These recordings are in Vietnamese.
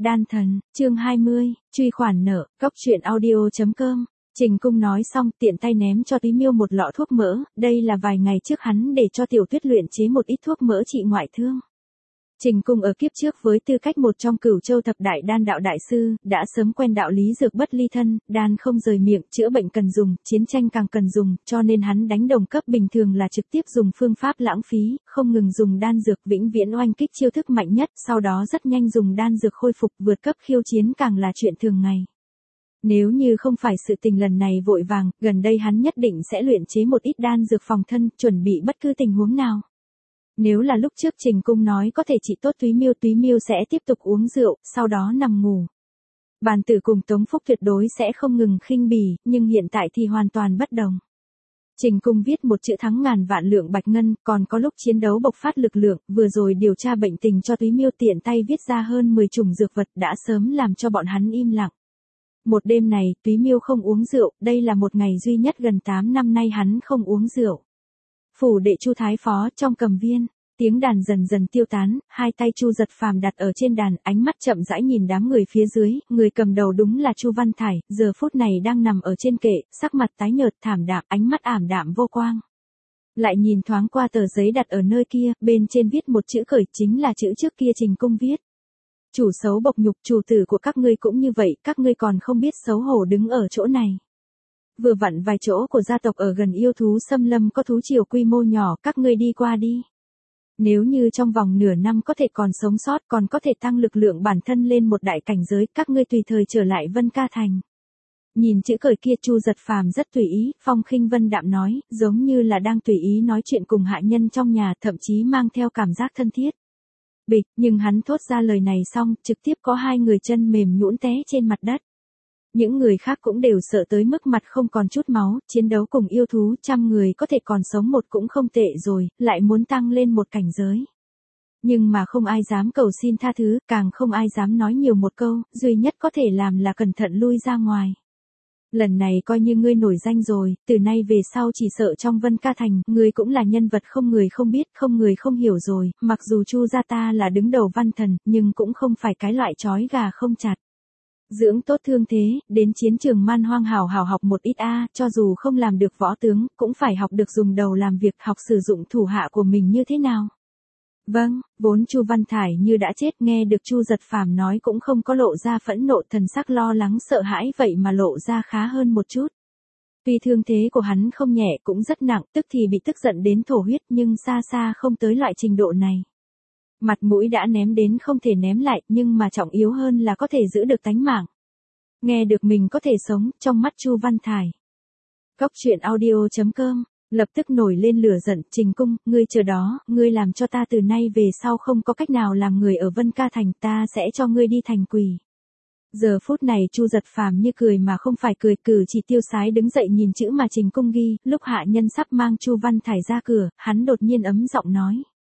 Đan thần, chương 20, truy khoản nợ, cóc truyện audio.com. Trình Cung nói xong tiện tay ném cho Túy Miêu một lọ thuốc mỡ, đây là vài ngày trước hắn để cho Tiểu Tuyết luyện chế một ít thuốc mỡ trị ngoại thương. Trình Cung ở kiếp trước với tư cách một trong Cửu Châu thập đại đan đạo đại sư, đã sớm quen đạo lý dược bất ly thân, đan không rời miệng, chữa bệnh cần dùng, chiến tranh càng cần dùng, cho nên hắn đánh đồng cấp bình thường là trực tiếp dùng phương pháp lãng phí, không ngừng dùng đan dược vĩnh viễn oanh kích chiêu thức mạnh nhất, sau đó rất nhanh dùng đan dược khôi phục vượt cấp khiêu chiến càng là chuyện thường ngày. Nếu như không phải sự tình lần này vội vàng, gần đây hắn nhất định sẽ luyện chế một ít đan dược phòng thân, chuẩn bị bất cứ tình huống nào. Nếu là lúc trước Trình Cung nói có thể trị tốt Túy Miêu sẽ tiếp tục uống rượu, sau đó nằm ngủ. Bàn tử cùng Tống Phúc tuyệt đối sẽ không ngừng khinh bỉ, nhưng hiện tại thì hoàn toàn bất đồng. Trình Cung viết một chữ thắng ngàn vạn lượng bạch ngân, còn có lúc chiến đấu bộc phát lực lượng, vừa rồi điều tra bệnh tình cho Túy Miêu tiện tay viết ra hơn 10 chủng dược vật đã sớm làm cho bọn hắn im lặng. Một đêm này, Túy Miêu không uống rượu, đây là một ngày duy nhất gần 8 năm nay hắn không uống rượu. Phủ đệ Chu Thái Phó trong cầm viên, tiếng đàn dần dần tiêu tán, hai tay Chu Giật Phàm đặt ở trên đàn, ánh mắt chậm rãi nhìn đám người phía dưới, người cầm đầu đúng là Chu Văn Thải, giờ phút này đang nằm ở trên kệ, sắc mặt tái nhợt thảm đạm, ánh mắt ảm đạm vô quang. Lại nhìn thoáng qua tờ giấy đặt ở nơi kia, bên trên viết một chữ khởi, chính là chữ trước kia Trình Cung viết. Chủ xấu bộc nhục, chủ tử của các ngươi cũng như vậy, các ngươi còn không biết xấu hổ đứng ở chỗ này. Vừa vặn vài chỗ của gia tộc ở gần yêu thú xâm lâm có thú triều quy mô nhỏ, các ngươi đi qua đi. Nếu như trong vòng nửa năm có thể còn sống sót, còn có thể tăng lực lượng bản thân lên một đại cảnh giới, các ngươi tùy thời trở lại Vân Ca Thành. Nhìn chữ cởi kia Chu Giật Phàm rất tùy ý, phong khinh vân đạm nói, giống như là đang tùy ý nói chuyện cùng hạ nhân trong nhà, thậm chí mang theo cảm giác thân thiết. Bịch, nhưng hắn thốt ra lời này xong, trực tiếp có hai người chân mềm nhũn té trên mặt đất. Những người khác cũng đều sợ tới mức mặt không còn chút máu, chiến đấu cùng yêu thú, 100 người có thể còn sống một cũng không tệ rồi, lại muốn tăng lên một cảnh giới. Nhưng mà không ai dám cầu xin tha thứ, càng không ai dám nói nhiều một câu, duy nhất có thể làm là cẩn thận lui ra ngoài. Lần này coi như ngươi nổi danh rồi, từ nay về sau chỉ sợ trong Vân Ca Thành, ngươi cũng là nhân vật không người không biết, không người không hiểu rồi, mặc dù Chu gia ta là đứng đầu văn thần, nhưng cũng không phải cái loại chói gà không chặt. Dưỡng tốt thương thế, đến chiến trường man hoang hào học một ít cho dù không làm được võ tướng, cũng phải học được dùng đầu làm việc, học sử dụng thủ hạ của mình như thế nào. Vâng, vốn Chu Văn Thải như đã chết, nghe được Chu Giật Phàm nói cũng không có lộ ra phẫn nộ, thần sắc lo lắng sợ hãi vậy mà lộ ra khá hơn một chút. Tuy thương thế của hắn không nhẹ cũng rất nặng, tức thì bị tức giận đến thổ huyết, nhưng xa xa không tới loại trình độ này. Mặt mũi đã ném đến không thể ném lại, nhưng mà trọng yếu hơn là có thể giữ được tánh mạng. Nghe được mình có thể sống, trong mắt Chu Văn Thải. Cóc truyện audio.com, lập tức nổi lên lửa giận, Trình Cung, ngươi chờ đó, ngươi làm cho ta từ nay về sau không có cách nào làm người ở Vân Ca Thành, ta sẽ cho ngươi đi thành quỷ. Giờ phút này Chu Giật Phàm như cười mà không phải cười, cử chỉ tiêu sái đứng dậy nhìn chữ mà Trình Cung ghi, lúc hạ nhân sắp mang Chu Văn Thải ra cửa, hắn đột nhiên ấm giọng nói.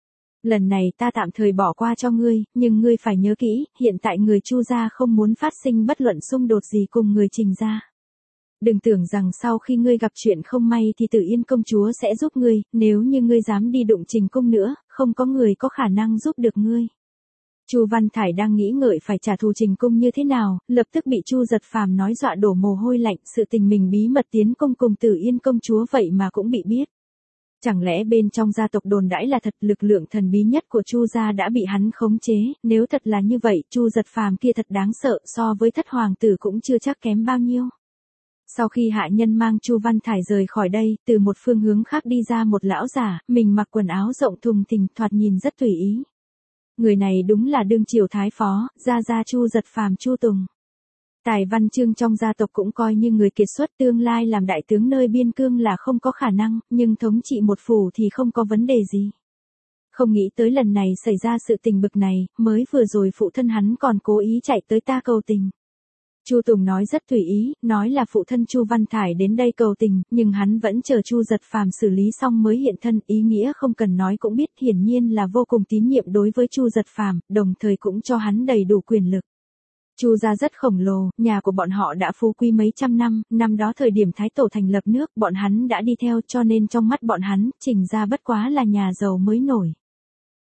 Lần này ta tạm thời bỏ qua cho ngươi, nhưng ngươi phải nhớ kỹ, hiện tại người Chu gia không muốn phát sinh bất luận xung đột gì cùng người Trình gia. Đừng tưởng rằng sau khi ngươi gặp chuyện không may thì Tử Yên công chúa sẽ giúp ngươi, nếu như ngươi dám đi đụng Trình Cung nữa, không có người có khả năng giúp được ngươi. Chu Văn Thải đang nghĩ ngợi phải trả thù Trình Cung như thế nào, lập tức bị Chu Giật Phàm nói dọa đổ mồ hôi lạnh, sự tình mình bí mật tiến công cùng Tử Yên công chúa vậy mà cũng bị biết. Chẳng lẽ bên trong gia tộc đồn đãi là thật, lực lượng thần bí nhất của Chu gia đã bị hắn khống chế, nếu thật là như vậy, Chu Giật Phàm kia thật đáng sợ, so với thất hoàng tử cũng chưa chắc kém bao nhiêu. Sau khi hạ nhân mang Chu Văn Thải rời khỏi đây, từ một phương hướng khác đi ra một lão giả, mình mặc quần áo rộng thùng thình, thoạt nhìn rất tùy ý. Người này đúng là đương triều thái phó, gia Chu Giật Phàm Chu Tùng. Tài văn chương trong gia tộc cũng coi như người kiệt xuất, tương lai làm đại tướng nơi biên cương là không có khả năng, nhưng thống trị một phủ thì không có vấn đề gì. Không nghĩ tới lần này xảy ra sự tình bực này, mới vừa rồi phụ thân hắn còn cố ý chạy tới ta cầu tình. Chu Tùng nói rất tùy ý, nói là phụ thân Chu Văn Thải đến đây cầu tình, nhưng hắn vẫn chờ Chu Giật Phàm xử lý xong mới hiện thân, ý nghĩa không cần nói cũng biết, hiển nhiên là vô cùng tín nhiệm đối với Chu Giật Phàm, đồng thời cũng cho hắn đầy đủ quyền lực. Chu gia rất khổng lồ, nhà của bọn họ đã phú quý mấy trăm năm, năm đó thời điểm Thái Tổ thành lập nước, bọn hắn đã đi theo, cho nên trong mắt bọn hắn, Trình gia bất quá là nhà giàu mới nổi.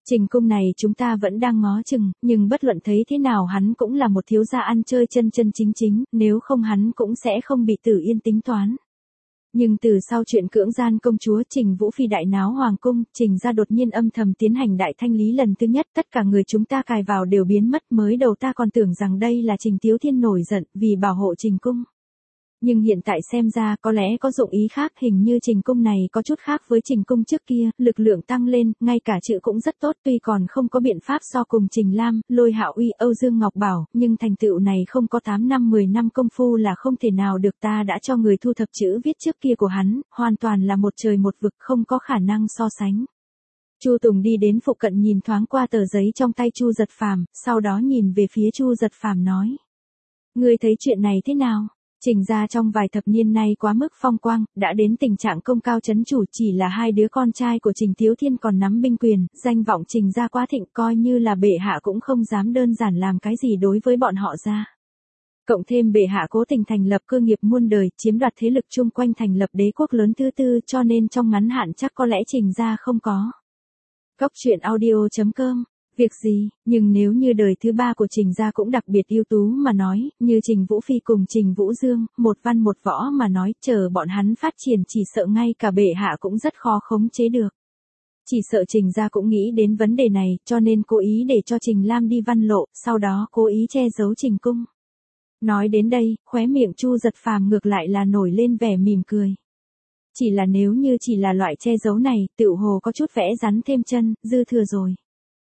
Trình cung này chúng ta vẫn đang ngó chừng, nhưng bất luận thấy thế nào hắn cũng là một thiếu gia ăn chơi chân chân chính chính, nếu không hắn cũng sẽ không bị Tử Yên tính toán. Nhưng từ sau chuyện cưỡng gian công chúa Trình Vũ Phi đại náo hoàng cung, Trình gia đột nhiên âm thầm tiến hành đại thanh lý lần thứ nhất, tất cả người chúng ta cài vào đều biến mất, mới đầu ta còn tưởng rằng đây là Trình Tiếu Thiên nổi giận vì bảo hộ Trình cung. Nhưng hiện tại xem ra có lẽ có dụng ý khác, hình như Trình cung này có chút khác với Trình cung trước kia, lực lượng tăng lên, ngay cả chữ cũng rất tốt, tuy còn không có biện pháp so cùng Trình Lam, Lôi Hạo Uy, Âu Dương Ngọc Bảo, nhưng thành tựu này không có 8 năm 10 năm công phu là không thể nào được, ta đã cho người thu thập chữ viết trước kia của hắn, hoàn toàn là một trời một vực, không có khả năng so sánh. Chu Tùng đi đến phụ cận nhìn thoáng qua tờ giấy trong tay Chu Giật Phàm, sau đó nhìn về phía Chu Giật Phàm nói: "Ngươi thấy chuyện này thế nào?" Trình gia trong vài thập niên nay quá mức phong quang, đã đến tình trạng công cao chấn chủ, chỉ là hai đứa con trai của Trình Tiếu Thiên còn nắm binh quyền, danh vọng Trình gia quá thịnh, coi như là bệ hạ cũng không dám đơn giản làm cái gì đối với bọn họ ra. Cộng thêm bệ hạ cố tình thành lập cơ nghiệp muôn đời, chiếm đoạt thế lực chung quanh thành lập đế quốc lớn thứ tư, cho nên trong ngắn hạn chắc có lẽ Trình gia không có. Cốc truyện audio.com. Việc gì, nhưng nếu như đời thứ ba của Trình gia cũng đặc biệt ưu tú mà nói, như Trình Vũ Phi cùng Trình Vũ Dương, một văn một võ mà nói, chờ bọn hắn phát triển chỉ sợ ngay cả bệ hạ cũng rất khó khống chế được. Chỉ sợ Trình gia cũng nghĩ đến vấn đề này, cho nên cố ý để cho Trình Lam đi văn lộ, sau đó cố ý che giấu Trình cung. Nói đến đây, khóe miệng Chu Giật Phàm ngược lại là nổi lên vẻ mỉm cười. Chỉ là nếu như chỉ là loại che giấu này, tựu hồ có chút vẽ rắn thêm chân, dư thừa rồi.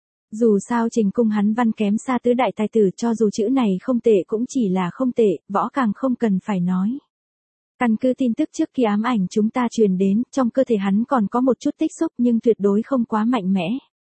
Dù sao Trình cung hắn văn kém xa tứ đại tài tử, cho dù chữ này không tệ cũng chỉ là không tệ, võ càng không cần phải nói. Căn cứ tin tức trước khi ám ảnh chúng ta truyền đến, trong cơ thể hắn còn có một chút tích xúc nhưng tuyệt đối không quá mạnh mẽ.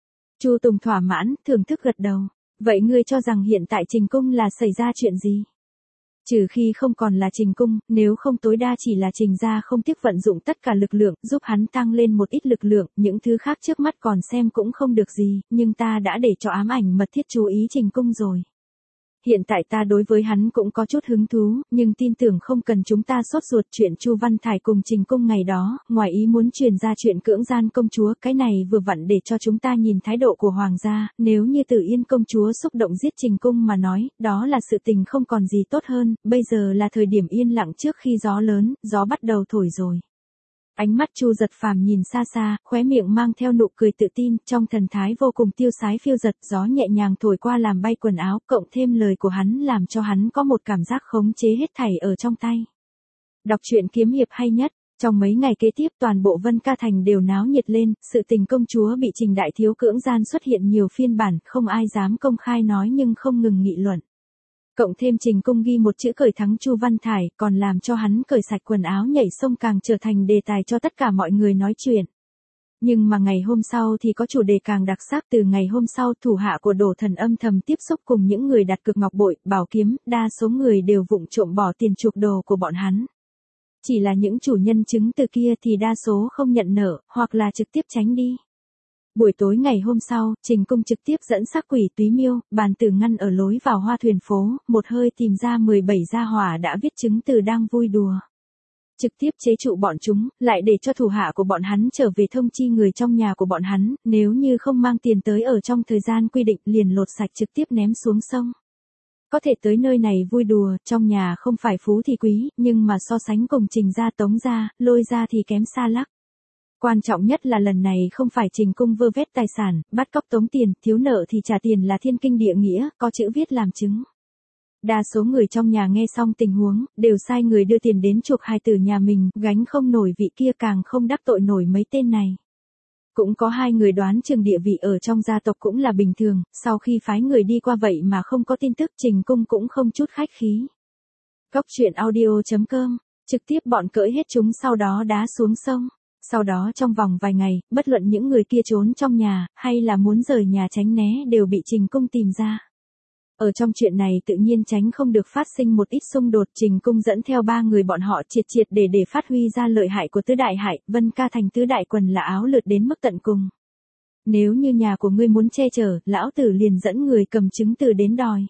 Chu Tùng thỏa mãn, thưởng thức gật đầu. Vậy ngươi cho rằng hiện tại Trình cung là xảy ra chuyện gì? Trừ khi không còn là Trình cung, nếu không tối đa chỉ là Trình gia không tiếc vận dụng tất cả lực lượng, giúp hắn tăng lên một ít lực lượng, những thứ khác trước mắt còn xem cũng không được gì, nhưng ta đã để cho ám ảnh mật thiết chú ý Trình cung rồi. Hiện tại ta đối với hắn cũng có chút hứng thú, nhưng tin tưởng không cần chúng ta sốt ruột. Chuyện Chu Văn Thải cùng Trình cung ngày đó, ngoài ý muốn truyền ra chuyện cưỡng gian công chúa, cái này vừa vặn để cho chúng ta nhìn thái độ của hoàng gia, nếu như Tử Yên công chúa xúc động giết Trình cung mà nói, đó là sự tình không còn gì tốt hơn, bây giờ là thời điểm yên lặng trước khi gió lớn, gió bắt đầu thổi rồi. Ánh mắt Chu Giật Phàm nhìn xa xa, khóe miệng mang theo nụ cười tự tin, trong thần thái vô cùng tiêu sái phiêu dật, gió nhẹ nhàng thổi qua làm bay quần áo, cộng thêm lời của hắn làm cho hắn có một cảm giác khống chế hết thảy ở trong tay. Đọc truyện kiếm hiệp hay nhất, trong mấy ngày kế tiếp toàn bộ Vân Ca Thành đều náo nhiệt lên, sự tình công chúa bị Trình đại thiếu cưỡng gian xuất hiện nhiều phiên bản, không ai dám công khai nói nhưng không ngừng nghị luận. Cộng thêm Trình cung ghi một chữ cởi thắng Chu Văn Thải, còn làm cho hắn cởi sạch quần áo nhảy sông càng trở thành đề tài cho tất cả mọi người nói chuyện. Nhưng mà ngày hôm sau thì có chủ đề càng đặc sắc, từ ngày hôm sau thủ hạ của Đổ Thần âm thầm tiếp xúc cùng những người đặt cược ngọc bội, bảo kiếm, đa số người đều vụng trộm bỏ tiền chuộc đồ của bọn hắn. Chỉ là những chủ nhân chứng từ kia thì đa số không nhận nợ, hoặc là trực tiếp tránh đi. Buổi tối ngày hôm sau, Trình cung trực tiếp dẫn sắc quỷ Túy Miêu, Bàn Tử ngăn ở lối vào Hoa Thuyền phố, một hơi tìm ra 17 gia hỏa đã viết chứng từ đang vui đùa. Trực tiếp chế trụ bọn chúng, lại để cho thủ hạ của bọn hắn trở về thông chi người trong nhà của bọn hắn, nếu như không mang tiền tới ở trong thời gian quy định liền lột sạch trực tiếp ném xuống sông. Có thể tới nơi này vui đùa, trong nhà không phải phú thì quý, nhưng mà so sánh cùng Trình gia, Tống gia, Lôi gia thì kém xa lắc. Quan trọng nhất là lần này không phải Trình cung vơ vét tài sản, bắt cóc tống tiền, thiếu nợ thì trả tiền là thiên kinh địa nghĩa, có chữ viết làm chứng. Đa số người trong nhà nghe xong tình huống, đều sai người đưa tiền đến chuộc hài tử nhà mình, gánh không nổi vị kia càng không đắc tội nổi mấy tên này. Cũng có hai người đoán chừng địa vị ở trong gia tộc cũng là bình thường, sau khi phái người đi qua vậy mà không có tin tức, Trình cung cũng không chút khách khí. Cốc truyện audio.com, trực tiếp bọn cỡi hết chúng sau đó đá xuống sông. Sau đó trong vòng vài ngày, bất luận những người kia trốn trong nhà, hay là muốn rời nhà tránh né đều bị Trình cung tìm ra. Ở trong chuyện này tự nhiên tránh không được phát sinh một ít xung đột, Trình cung dẫn theo 3 người bọn họ triệt để phát huy ra lợi hại của tứ đại hại, Vân Ca Thành tứ đại quần là áo lượt đến mức tận cùng. Nếu như nhà của ngươi muốn che chở, lão tử liền dẫn người cầm chứng từ đến đòi.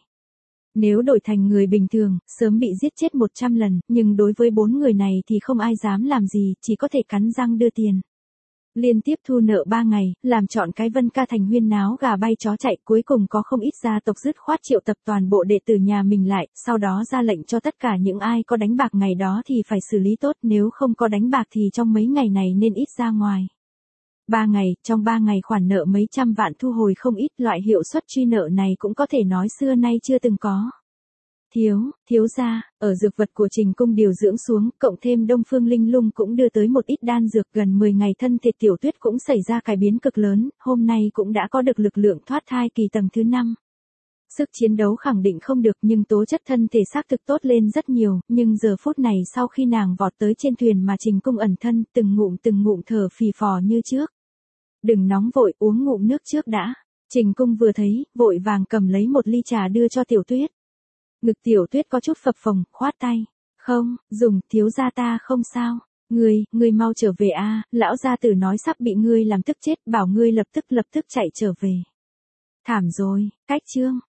Nếu đổi thành người bình thường, sớm bị giết chết 100 lần, nhưng đối với 4 người này thì không ai dám làm gì, chỉ có thể cắn răng đưa tiền. Liên tiếp thu nợ 3 ngày, làm chọn cái Vân Ca Thành huyên náo gà bay chó chạy, cuối cùng có không ít gia tộc dứt khoát triệu tập toàn bộ đệ tử nhà mình lại, sau đó ra lệnh cho tất cả những ai có đánh bạc ngày đó thì phải xử lý tốt, nếu không có đánh bạc thì trong mấy ngày này nên ít ra ngoài. 3 ngày, trong 3 ngày khoản nợ mấy trăm vạn thu hồi không ít, loại hiệu suất truy nợ này cũng có thể nói xưa nay chưa từng có. Thiếu gia, ở dược vật của Trình Cung điều dưỡng xuống, cộng thêm Đông Phương Linh Lung cũng đưa tới một ít đan dược, gần 10 ngày thân thể Tiểu Tuyết cũng xảy ra cải biến cực lớn, hôm nay cũng đã có được lực lượng thoát thai kỳ tầng thứ 5. Sức chiến đấu khẳng định không được nhưng tố chất thân thể xác thực tốt lên rất nhiều, nhưng giờ phút này sau khi nàng vọt tới trên thuyền mà Trình Cung ẩn thân, từng ngụm thở phì phò như trước. Đừng nóng vội, uống ngụm nước trước đã. Trình Cung vừa thấy, vội vàng cầm lấy một ly trà đưa cho Tiểu Tuyết. Ngực Tiểu Tuyết có chút phập phồng, khoát tay. Không, dùng, thiếu gia ta không sao. Ngươi mau trở về a, lão gia tử nói sắp bị ngươi làm tức chết, bảo ngươi lập tức chạy trở về. Thảm rồi, cách chương.